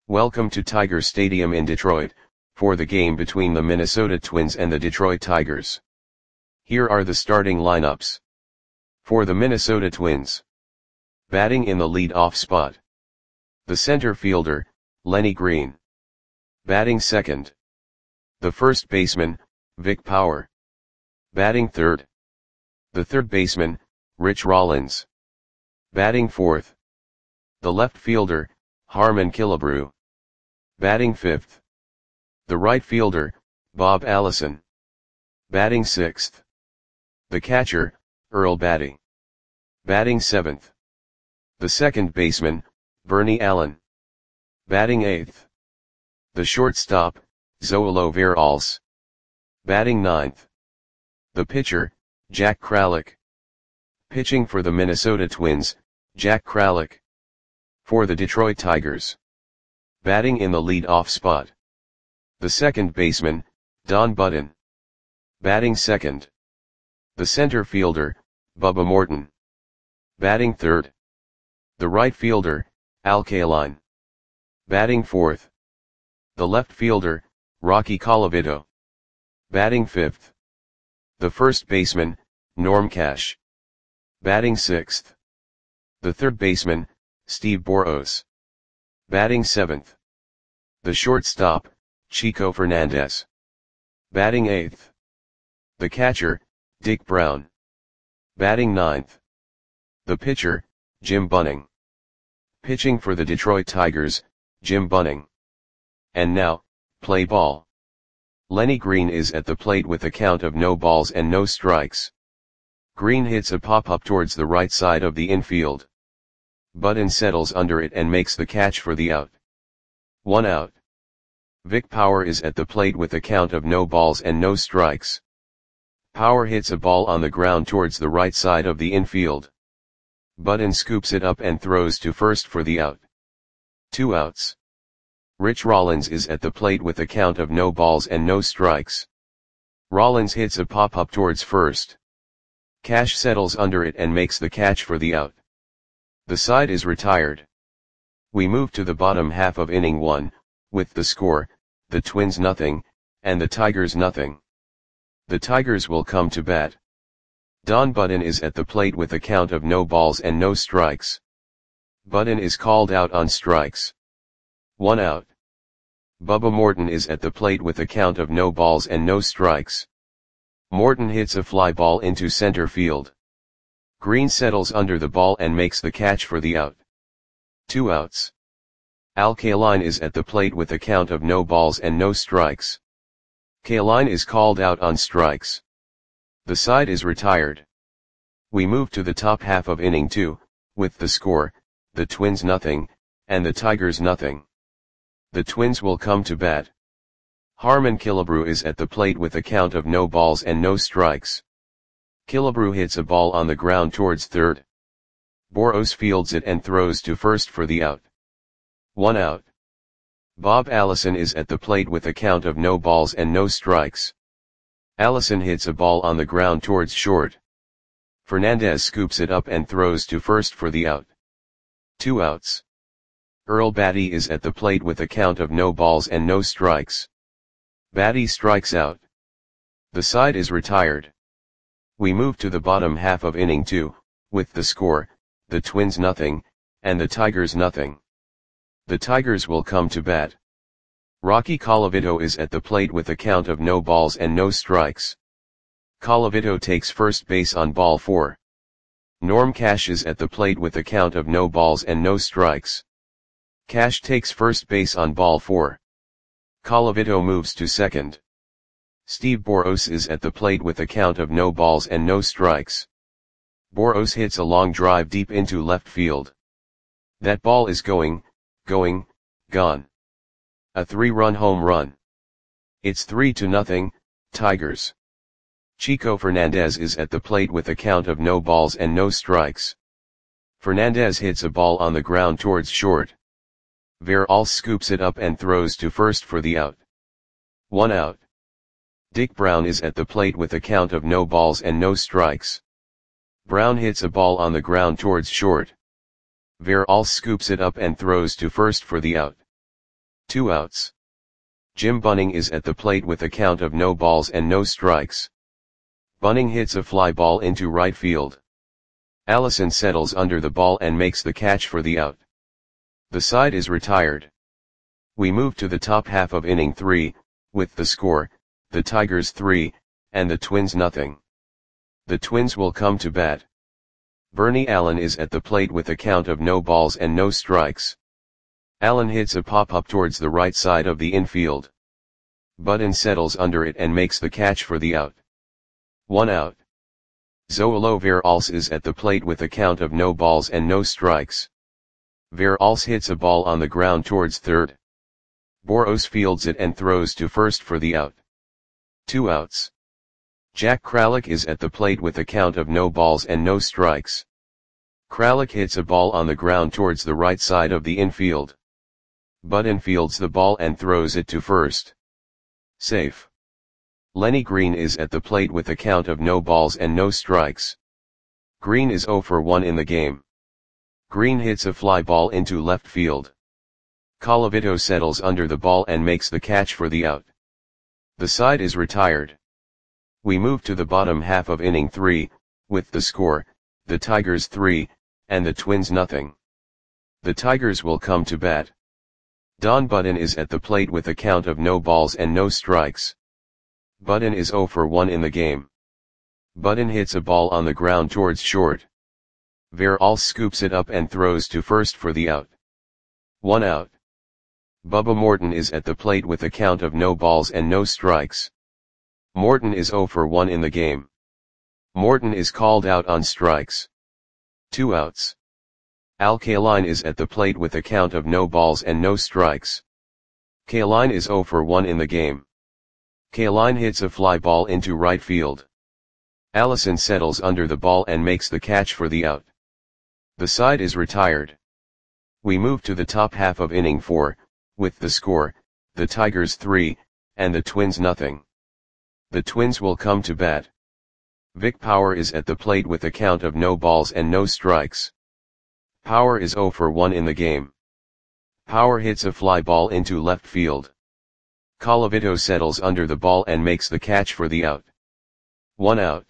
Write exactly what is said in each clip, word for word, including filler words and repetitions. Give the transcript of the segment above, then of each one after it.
Welcome to Tiger Stadium in Detroit, for the game between the Minnesota Twins and the Detroit Tigers. Here are the starting lineups. For the Minnesota Twins. Batting in the lead-off spot. The center fielder, Lenny Green. Batting second. The first baseman, Vic Power. Batting third. The third baseman, Rich Rollins. Batting fourth. The left fielder, Harmon Killebrew. Batting fifth. The right fielder, Bob Allison. Batting sixth. The catcher, Earl Battey. Batting seventh. The second baseman, Bernie Allen. Batting eighth. The shortstop, Zoilo Veralles. Batting ninth. The pitcher, Jack Kralik. Pitching for the Minnesota Twins, Jack Kralik. For the Detroit Tigers. Batting in the lead-off spot. The second baseman, Don Button. Batting second. The center fielder, Bubba Morton. Batting third. The right fielder, Al Kaline. Batting fourth. The left fielder, Rocky Colavito. Batting fifth. The first baseman, Norm Cash. Batting sixth. The third baseman, Steve Boros. Batting seventh. The shortstop, Chico Fernandez. Batting eighth. The catcher, Dick Brown. Batting ninth. The pitcher, Jim Bunning. Pitching for the Detroit Tigers, Jim Bunning. And now, play ball. Lenny Green is at the plate with a count of no balls and no strikes. Green hits a pop-up towards the right side of the infield. Button settles under it and makes the catch for the out. One out. Vic Power is at the plate with a count of no balls and no strikes. Power hits a ball on the ground towards the right side of the infield. Button scoops it up and throws to first for the out. Two outs. Rich Rollins is at the plate with a count of no balls and no strikes. Rollins hits a pop-up towards first. Cash settles under it and makes the catch for the out. The side is retired. We move to the bottom half of inning one, with the score, the Twins nothing, and the Tigers nothing. The Tigers will come to bat. Don Button is at the plate with a count of no balls and no strikes. Button is called out on strikes. One out. Bubba Morton is at the plate with a count of no balls and no strikes. Morton hits a fly ball into center field. Green settles under the ball and makes the catch for the out. Two outs. Al Kaline is at the plate with a count of no balls and no strikes. Kaline is called out on strikes. The side is retired. We move to the top half of inning two, with the score, the Twins nothing, and the Tigers nothing. The Twins will come to bat. Harmon Killebrew is at the plate with a count of no balls and no strikes. Killebrew hits a ball on the ground towards third. Boros fields it and throws to first for the out. One out. Bob Allison is at the plate with a count of no balls and no strikes. Allison hits a ball on the ground towards short. Fernandez scoops it up and throws to first for the out. Two outs. Earl Battey is at the plate with a count of no balls and no strikes. Battey strikes out. The side is retired. We move to the bottom half of inning two, with the score, the Twins nothing, and the Tigers nothing. The Tigers will come to bat. Rocky Colavito is at the plate with a count of no balls and no strikes. Colavito takes first base on ball four. Norm Cash is at the plate with a count of no balls and no strikes. Cash takes first base on ball four. Colavito moves to second. Steve Boros is at the plate with a count of no balls and no strikes. Boros hits a long drive deep into left field. That ball is going, going, gone. A three-run home run. It's three to nothing, Tigers. Chico Fernandez is at the plate with a count of no balls and no strikes. Fernandez hits a ball on the ground towards short. Veralles scoops it up and throws to first for the out. One out. Dick Brown is at the plate with a count of no balls and no strikes. Brown hits a ball on the ground towards short. Veralles scoops it up and throws to first for the out. Two outs. Jim Bunning is at the plate with a count of no balls and no strikes. Bunning hits a fly ball into right field. Allison settles under the ball and makes the catch for the out. The side is retired. We move to the top half of inning three, with the score, the Tigers three, and the Twins nothing. The Twins will come to bat. Bernie Allen is at the plate with a count of no balls and no strikes. Allen hits a pop-up towards the right side of the infield. Budden settles under it and makes the catch for the out. One out. Zoilo Veralce is at the plate with a count of no balls and no strikes. Veralce hits a ball on the ground towards third. Boros fields it and throws to first for the out. Two outs. Jack Kralik is at the plate with a count of no balls and no strikes. Kralik hits a ball on the ground towards the right side of the infield. Budden fields the ball and throws it to first. Safe. Lenny Green is at the plate with a count of no balls and no strikes. Green is oh for one in the game. Green hits a fly ball into left field. Colavito settles under the ball and makes the catch for the out. The side is retired. We move to the bottom half of inning three, with the score, the Tigers three, and the Twins nothing. The Tigers will come to bat. Don Budden is at the plate with a count of no balls and no strikes. Budden is oh for one in the game. Budden hits a ball on the ground towards short. Veralce scoops it up and throws to first for the out. One out. Bubba Morton is at the plate with a count of no balls and no strikes. Morton is oh for one in the game. Morton is called out on strikes. Two outs. Al Kaline is at the plate with a count of no balls and no strikes. Kaline is oh for one in the game. Kaline hits a fly ball into right field. Allison settles under the ball and makes the catch for the out. The side is retired. We move to the top half of inning four, with the score, the Tigers three, and the Twins nothing. The Twins will come to bat. Vic Power is at the plate with a count of no balls and no strikes. Power is oh for one in the game. Power hits a fly ball into left field. Colavito settles under the ball and makes the catch for the out. One out.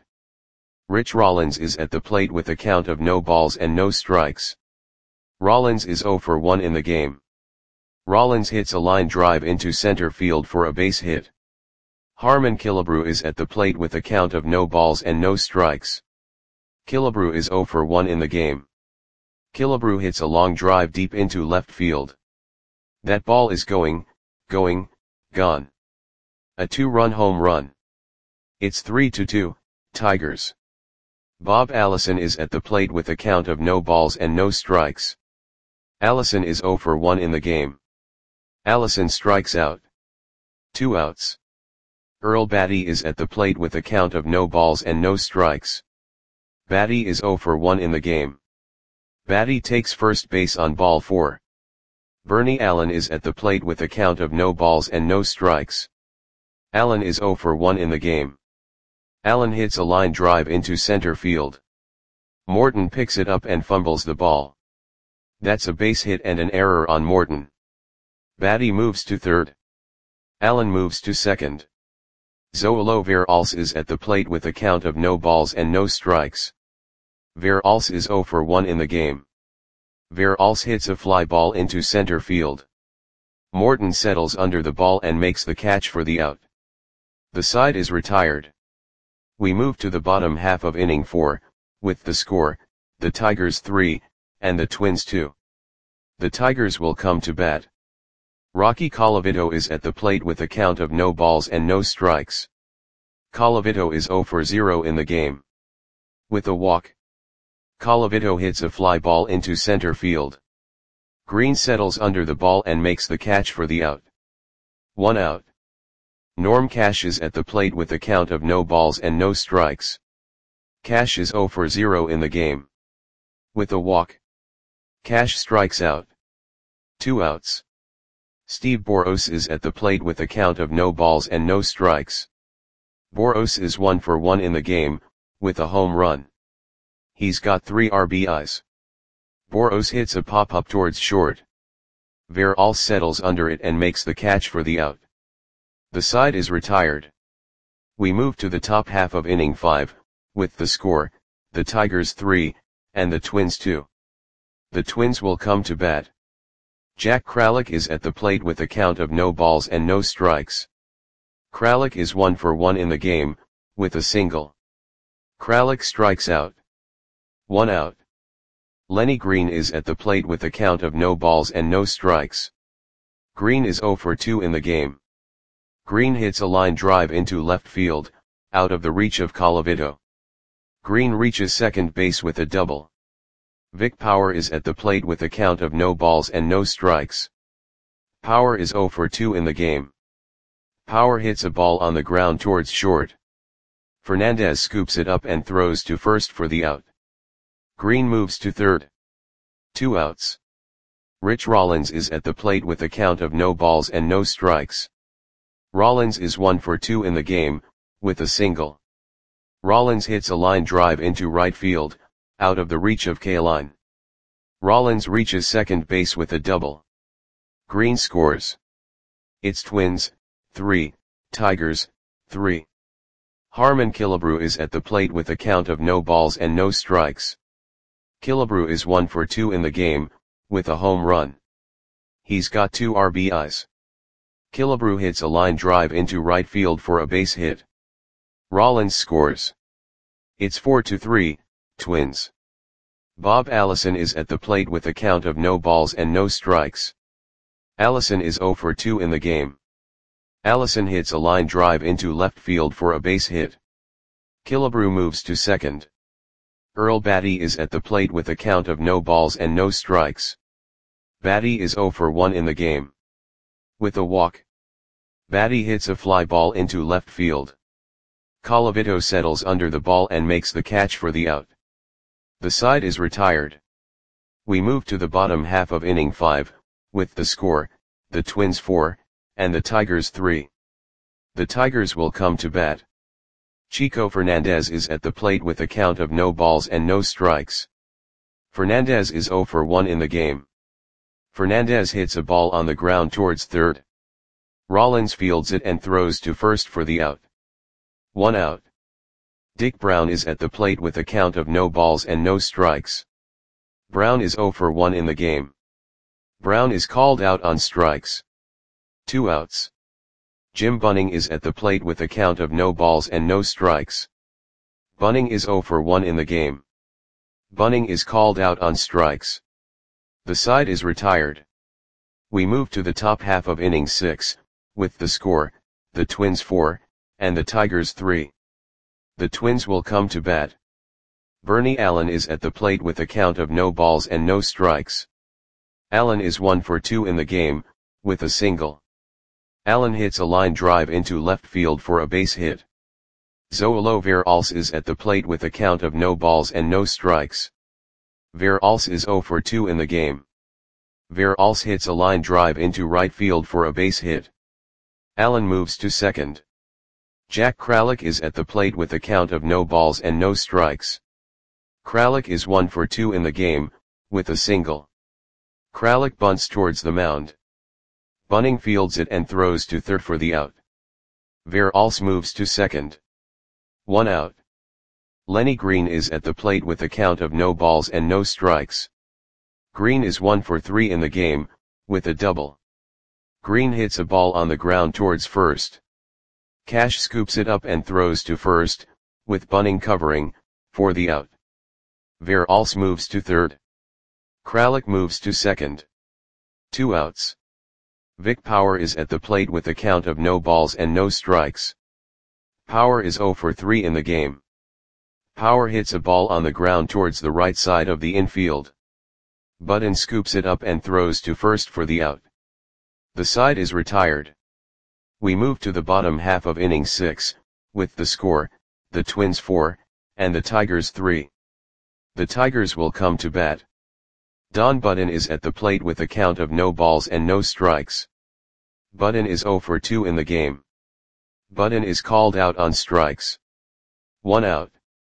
Rich Rollins is at the plate with a count of no balls and no strikes. Rollins is oh for one in the game. Rollins hits a line drive into center field for a base hit. Harmon Killebrew is at the plate with a count of no balls and no strikes. Killebrew is oh for one in the game. Killebrew hits a long drive deep into left field. That ball is going, going, gone. A two-run home run. It's three to two, Tigers. Bob Allison is at the plate with a count of no balls and no strikes. Allison is oh for one in the game. Allison strikes out. Two outs. Earl Batty is at the plate with a count of no balls and no strikes. Batty is oh for one in the game. Batty takes first base on ball four. Bernie Allen is at the plate with a count of no balls and no strikes. Allen is oh for one in the game. Allen hits a line drive into center field. Morton picks it up and fumbles the ball. That's a base hit and an error on Morton. Batty moves to third. Allen moves to second. Zoilo Veralce is at the plate with a count of no balls and no strikes. Veralce is oh for one in the game. Veralce hits a fly ball into center field. Morton settles under the ball and makes the catch for the out. The side is retired. We move to the bottom half of inning four, with the score, the Tigers three, and the Twins two. The Tigers will come to bat. Rocky Colavito is at the plate with a count of no balls and no strikes. Colavito is oh for zero in the game. With a walk. Colavito hits a fly ball into center field. Green settles under the ball and makes the catch for the out. One out. Norm Cash is at the plate with a count of no balls and no strikes. Cash is oh for zero in the game. With a walk. Cash strikes out. Two outs. Steve Boros is at the plate with a count of no balls and no strikes. Boros is one for one in the game, with a home run. He's got three R B Is. Boros hits a pop-up towards short. Veralce settles under it and makes the catch for the out. The side is retired. We move to the top half of inning five, with the score, the Tigers three, and the Twins two. The Twins will come to bat. Jack Kralik is at the plate with a count of no balls and no strikes. Kralik is one for one in the game, with a single. Kralik strikes out. One out. Lenny Green is at the plate with a count of no balls and no strikes. Green is zero for two in the game. Green hits a line drive into left field, out of the reach of Colavito. Green reaches second base with a double. Vic Power is at the plate with a count of no balls and no strikes. Power is zero for two in the game. Power hits a ball on the ground towards short. Fernandez scoops it up and throws to first for the out. Green moves to third. Two outs. Rich Rollins is at the plate with a count of no balls and no strikes. Rollins is one for two in the game, with a single. Rollins hits a line drive into right field, out of the reach of Kaline. Rollins reaches second base with a double. Green scores. It's Twins, three, Tigers, three. Harmon Killebrew is at the plate with a count of no balls and no strikes. Killebrew is one for two in the game, with a home run. He's got two R B Is. Killebrew hits a line drive into right field for a base hit. Rollins scores. It's four to three, Twins. Bob Allison is at the plate with a count of no balls and no strikes. Allison is zero for two in the game. Allison hits a line drive into left field for a base hit. Killebrew moves to second. Earl Batty is at the plate with a count of no balls and no strikes. Batty is zero for one in the game. With a walk. Batty hits a fly ball into left field. Colavito settles under the ball and makes the catch for the out. The side is retired. We move to the bottom half of inning five, with the score, the Twins four, and the Tigers three. The Tigers will come to bat. Chico Fernandez is at the plate with a count of no balls and no strikes. Fernandez is zero for one in the game. Fernandez hits a ball on the ground towards third. Rollins fields it and throws to first for the out. One out. Dick Brown is at the plate with a count of no balls and no strikes. Brown is zero for one in the game. Brown is called out on strikes. Two outs. Jim Bunning is at the plate with a count of no balls and no strikes. Bunning is zero for one in the game. Bunning is called out on strikes. The side is retired. We move to the top half of inning six, with the score, the Twins four, and the Tigers three. The Twins will come to bat. Bernie Allen is at the plate with a count of no balls and no strikes. Allen is one for two in the game, with a single. Allen hits a line drive into left field for a base hit. Zoilo Veralce is at the plate with a count of no balls and no strikes. Veralce is zero for two in the game. Veralce hits a line drive into right field for a base hit. Allen moves to second. Jack Kralik is at the plate with a count of no balls and no strikes. Kralik is one for two in the game, with a single. Kralik bunts towards the mound. Bunning fields it and throws to third for the out. Veralce moves to second. One out. Lenny Green is at the plate with a count of no balls and no strikes. Green is one for three in the game, with a double. Green hits a ball on the ground towards first. Cash scoops it up and throws to first, with Bunning covering, for the out. Veralce moves to third. Kralik moves to second. Two outs. Vic Power is at the plate with a count of no balls and no strikes. Power is zero for three in the game. Power hits a ball on the ground towards the right side of the infield. Button scoops it up and throws to first for the out. The side is retired. We move to the bottom half of inning six, with the score, the Twins four, and the Tigers three. The Tigers will come to bat. Don Button is at the plate with a count of no balls and no strikes. Button is zero for two in the game. Button is called out on strikes. One out.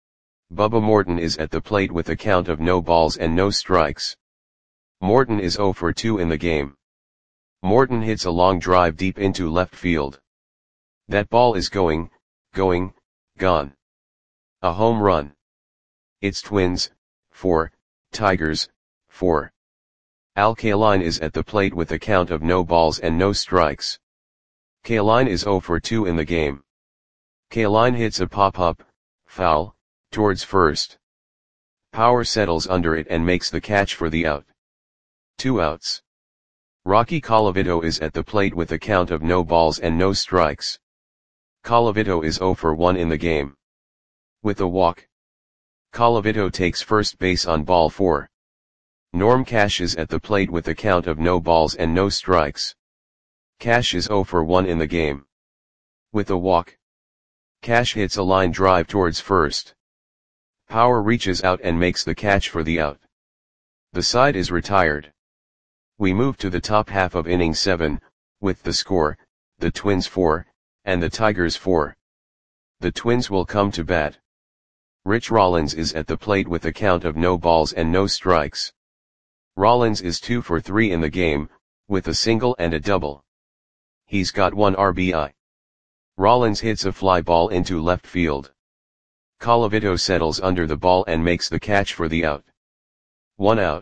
Bubba Morton is at the plate with a count of no balls and no strikes. Morton is zero for two in the game. Morton hits a long drive deep into left field. That ball is going, going, gone. A home run. It's Twins, four, Tigers, four. Al Kaline is at the plate with a count of no balls and no strikes. Kaline is zero for two in the game. Kaline hits a pop-up, foul, towards first. Power settles under it and makes the catch for the out. Two outs. Rocky Colavito is at the plate with a count of no balls and no strikes. Colavito is zero for one in the game. With a walk. Colavito takes first base on ball four. Norm Cash is at the plate with a count of no balls and no strikes. Cash is zero for one in the game. With a walk. Cash hits a line drive towards first. Power reaches out and makes the catch for the out. The side is retired. We move to the top half of inning seven, with the score, the Twins four, and the Tigers four. The Twins will come to bat. Rich Rollins is at the plate with a count of no balls and no strikes. Rollins is two for three in the game, with a single and a double. He's got one R B I. Rollins hits a fly ball into left field. Colavito settles under the ball and makes the catch for the out. One out.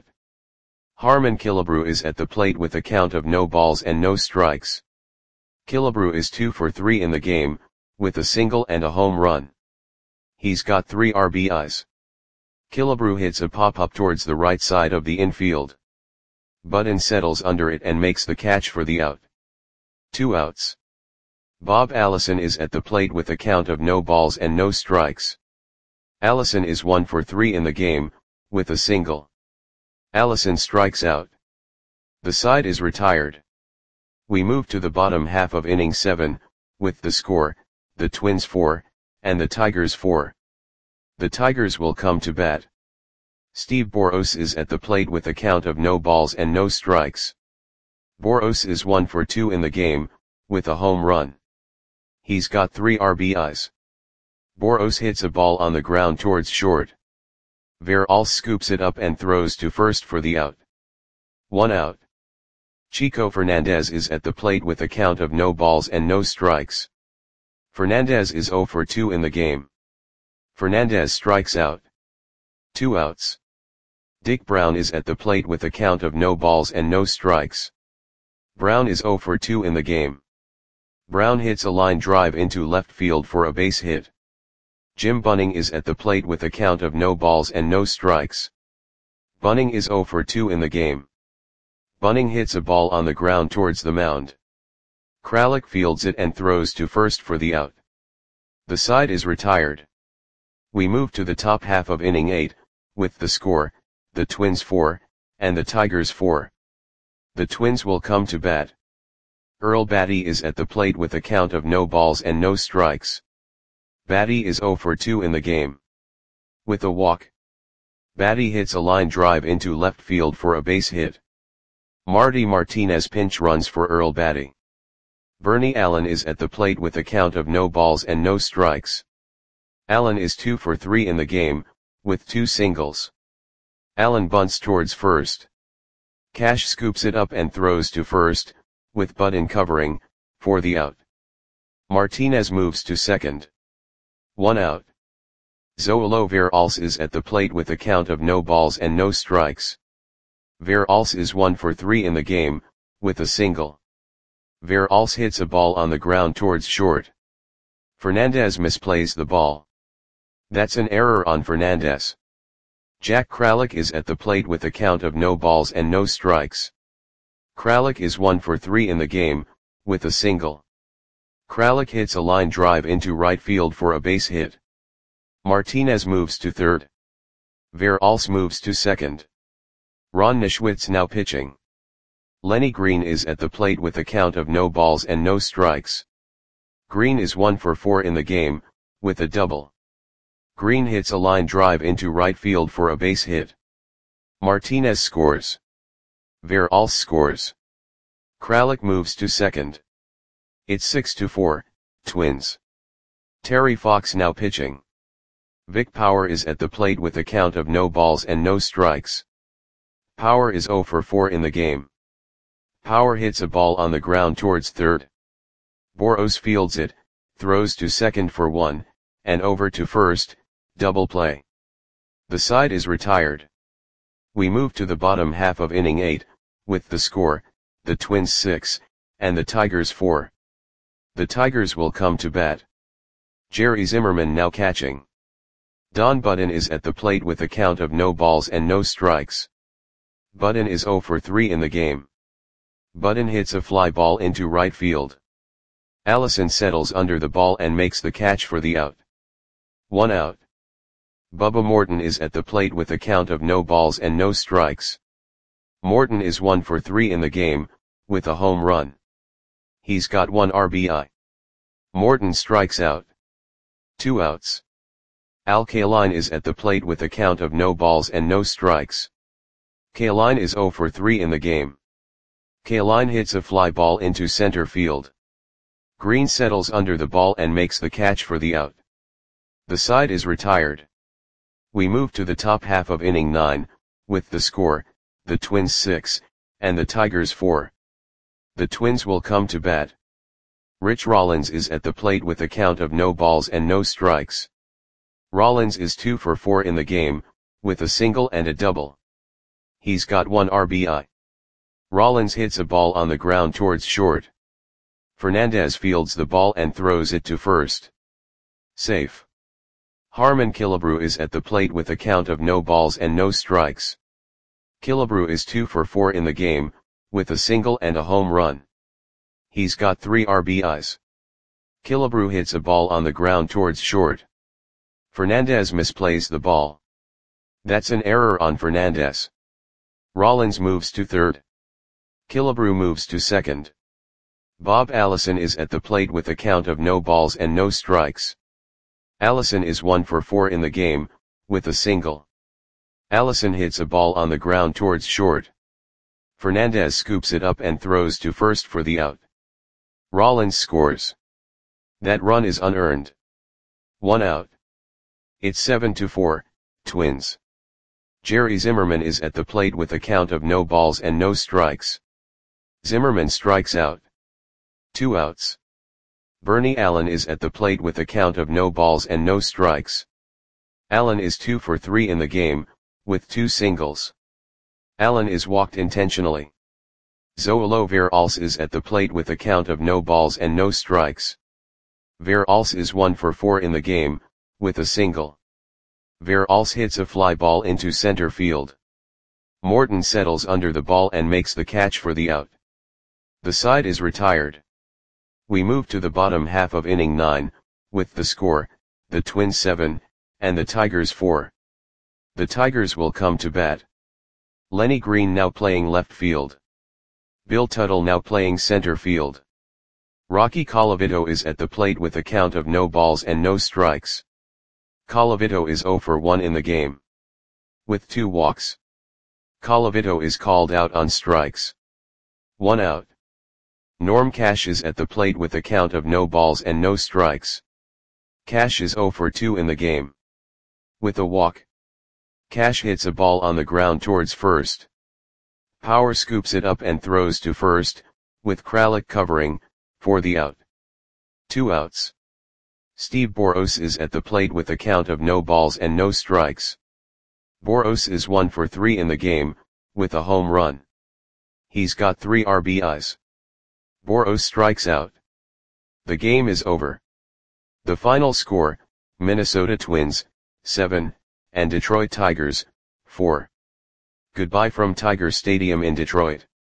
Harmon Killebrew is at the plate with a count of no balls and no strikes. Killebrew is two for three in the game, with a single and a home run. He's got three R B Is. Killebrew hits a pop-up towards the right side of the infield. Budden settles under it and makes the catch for the out. Two outs. Bob Allison is at the plate with a count of no balls and no strikes. Allison is one for three in the game, with a single. Allison strikes out. The side is retired. We move to the bottom half of inning seven, with the score, the Twins four, and the Tigers four. The Tigers will come to bat. Steve Boros is at the plate with a count of no balls and no strikes. Boros is one for two in the game, with a home run. He's got three R B Is. Boros hits a ball on the ground towards short. Veralce scoops it up and throws to first for the out. One out. Chico Fernandez is at the plate with a count of no balls and no strikes. Fernandez is zero for two in the game. Fernandez strikes out. Two outs. Dick Brown is at the plate with a count of no balls and no strikes. Brown is zero for two in the game. Brown hits a line drive into left field for a base hit. Jim Bunning is at the plate with a count of no balls and no strikes. Bunning is zero for two in the game. Bunning hits a ball on the ground towards the mound. Kralik fields it and throws to first for the out. The side is retired. We move to the top half of inning eight, with the score, the Twins four, and the Tigers four. The Twins will come to bat. Earl Batty is at the plate with a count of no balls and no strikes. Batty is zero for two in the game. With a walk. Batty hits a line drive into left field for a base hit. Marty Martinez pinch runs for Earl Batty. Bernie Allen is at the plate with a count of no balls and no strikes. Allen is two for three in the game, with two singles. Allen bunts towards first. Cash scoops it up and throws to first, with Budden covering, for the out. Martinez moves to second. One out. Zoilo Veralce is at the plate with a count of no balls and no strikes. Veralce is one for three in the game, with a single. Veralce hits a ball on the ground towards short. Fernandez misplays the ball. That's an error on Fernandez. Jack Kralik is at the plate with a count of no balls and no strikes. Kralik is one for three in the game, with a single. Kralik hits a line drive into right field for a base hit. Martinez moves to third. Veralce moves to second. Ron Nischwitz now pitching. Lenny Green is at the plate with a count of no balls and no strikes. Green is one for four in the game, with a double. Green hits a line drive into right field for a base hit. Martinez scores. Veralce scores. Kralik moves to second. It's six to four, Twins. Terry Fox now pitching. Vic Power is at the plate with a count of no balls and no strikes. Power is zero for four in the game. Power hits a ball on the ground towards third. Boros fields it, throws to second for one, and over to first, double play. The side is retired. We move to the bottom half of inning eight, with the score, the Twins six, and the Tigers four. The Tigers will come to bat. Jerry Zimmerman now catching. Don Budden is at the plate with a count of no balls and no strikes. Budden is oh for three in the game. Budden hits a fly ball into right field. Allison settles under the ball and makes the catch for the out. One out. Bubba Morton is at the plate with a count of no balls and no strikes. Morton is one for three in the game, with a home run. He's got one R B I. Morton strikes out. Two outs. Al Kaline is at the plate with a count of no balls and no strikes. Kaline is oh for three in the game. Kaline hits a fly ball into center field. Green settles under the ball and makes the catch for the out. The side is retired. We move to the top half of inning nine, with the score, the Twins six, and the Tigers four. The Twins will come to bat. Rich Rollins is at the plate with a count of no balls and no strikes. Rollins is two for four in the game, with a single and a double. He's got one R B I. Rollins hits a ball on the ground towards short. Fernandez fields the ball and throws it to first. Safe. Harmon Killebrew is at the plate with a count of no balls and no strikes. Killebrew is two for four in the game, with a single and a home run. He's got three R B Is. Killebrew hits a ball on the ground towards short. Fernandez misplays the ball. That's an error on Fernandez. Rollins moves to third. Killebrew moves to second. Bob Allison is at the plate with a count of no balls and no strikes. Allison is one for four in the game, with a single. Allison hits a ball on the ground towards short. Fernandez scoops it up and throws to first for the out. Rollins scores. That run is unearned. One out. It's seven to four, Twins. Jerry Zimmerman is at the plate with a count of no balls and no strikes. Zimmerman strikes out. Two outs. Bernie Allen is at the plate with a count of no balls and no strikes. Allen is two for three in the game, with two singles. Allen is walked intentionally. Zoilo Veralce is at the plate with a count of no balls and no strikes. Veralce is one for four in the game, with a single. Veralce hits a fly ball into center field. Morton settles under the ball and makes the catch for the out. The side is retired. We move to the bottom half of inning nine, with the score, the Twins seven, and the Tigers four. The Tigers will come to bat. Lenny Green now playing left field. Bill Tuttle now playing center field. Rocky Colavito is at the plate with a count of no balls and no strikes. Colavito is oh for one in the game. With two walks. Colavito is called out on strikes. One out. Norm Cash is at the plate with a count of no balls and no strikes. Cash is oh for two in the game. With a walk. Cash hits a ball on the ground towards first. Power scoops it up and throws to first, with Kralik covering, for the out. Two outs. Steve Boros is at the plate with a count of no balls and no strikes. Boros is one for three in the game, with a home run. He's got three R B Is. Boros strikes out. The game is over. The final score, Minnesota Twins, seven, and Detroit Tigers, four. Goodbye from Tiger Stadium in Detroit.